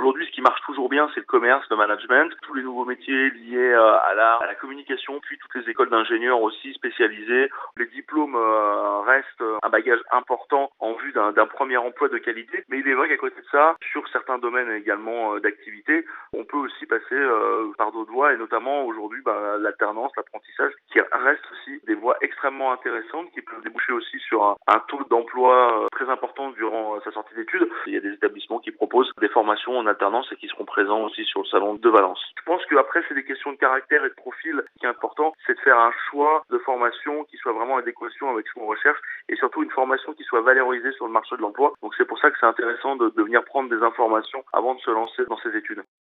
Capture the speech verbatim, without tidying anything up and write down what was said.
Aujourd'hui, ce qui marche toujours bien, c'est le commerce, le management, tous les nouveaux métiers liés euh, à la, à la communication, puis toutes les écoles d'ingénieurs aussi spécialisées. Les diplômes euh, restent un bagage important en vue d'un, d'un premier emploi de qualité, mais il est vrai qu'à côté de ça, sur certains domaines également euh, d'activité, on peut aussi passer euh, par d'autres voies, et notamment aujourd'hui bah, l'alternance, l'apprentissage, qui reste aussi des voies extrêmement intéressantes, qui peuvent déboucher aussi sur un, un taux d'emploi euh, très important durant euh, sa sortie d'études. Il y a des établissements qui proposent des formations en alternance et qui seront présents aussi sur le salon de Valence. Je pense qu'après, c'est des questions de caractère et de profil. Ce qui est important, c'est de faire un choix de formation qui soit vraiment en adéquation avec ce qu'on recherche, et surtout une formation qui soit valorisée sur le marché de l'emploi. Donc c'est pour ça que c'est intéressant de, de venir prendre des informations avant de se lancer dans ces études.